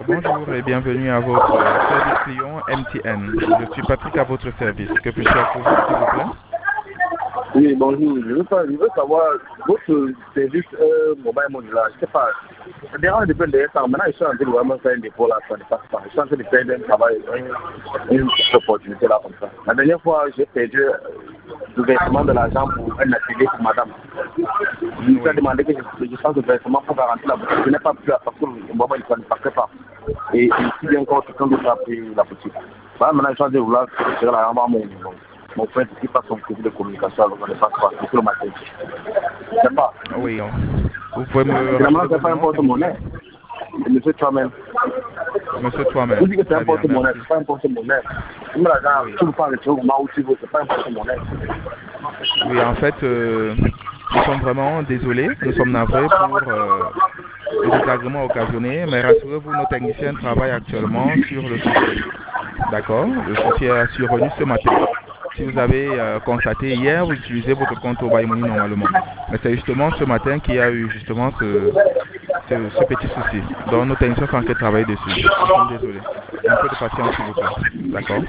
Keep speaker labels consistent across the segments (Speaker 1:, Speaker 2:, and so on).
Speaker 1: Bonjour et bienvenue à votre service client MTN. Je suis Patrick à votre service. Que puis-je faire pour vous, s'il vous plaît?
Speaker 2: Oui, bonjour. Je veux savoir, votre service mobile money là, je sais pas, ça dérange depuis le temps. Maintenant, je suis en train de vraiment faire un dépôt là, ça ne passe pas. Je suis en train de faire un travail, une petite opportunité là comme ça. La dernière fois, j'ai perdu le versement de l'argent pour un atelier pour madame. Je lui ai demandé que je fasse le versement pour garantir la boutique. Je n'ai pas pu parce que le mobile ne passait pas. Et ici, bien encore, quelqu'un d'autre a pris la boutique. Voilà, maintenant, je suis en train de vouloir retirer l'argent à mon frère qui passe son crédit de communication, alors on ne passe pas, c'est le matin. Je sais pas.
Speaker 1: Oui, vous pouvez me
Speaker 2: Finalement,
Speaker 1: rappeler
Speaker 2: c'est
Speaker 1: votre
Speaker 2: pas un
Speaker 1: nom, s'il vous plaît?
Speaker 2: porte-monnaie. Monsieur Tromen.
Speaker 1: Monsieur
Speaker 2: Vous
Speaker 1: Toimel.
Speaker 2: dites que c'est un
Speaker 1: Très bien,
Speaker 2: porte-monnaie,
Speaker 1: merci.
Speaker 2: c'est pas un porte-monnaie. Vous me l'argent,
Speaker 1: Oui.
Speaker 2: tout le temps, le truc, moi aussi, c'est pas un porte-monnaie.
Speaker 1: Oui, en fait, nous sommes vraiment désolés. Nous sommes navrés pour le désagrément occasionné, mais rassurez-vous, nos techniciens travaillent actuellement sur le souci. D'accord? Le souci est survenu ce matin. Si vous avez constaté hier, vous utilisez votre compte au Money normalement. Mais c'est justement ce matin qu'il y a eu justement ce petit souci. Donc nos techniciens sont en train de travailler dessus. Nous sommes désolés. Un peu de patience, s'il vous plaît. D'accord?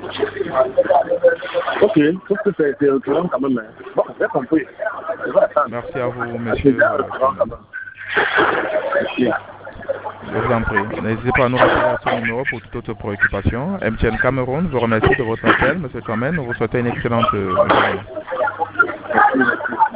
Speaker 2: Ok, sauf que c'est au courant quand même. Bon, j'ai compris. Je vais attendre.
Speaker 1: Merci à vous,
Speaker 2: C'est
Speaker 1: monsieur
Speaker 2: bien au courant
Speaker 1: Toimel.
Speaker 2: quand même. Merci.
Speaker 1: Je vous en prie. N'hésitez pas à nous rappeler à ce numéro pour toute autre préoccupation. MTN Cameroun vous remercie de votre appel, monsieur Toimel. Nous vous souhaitons une excellente journée.
Speaker 2: Merci.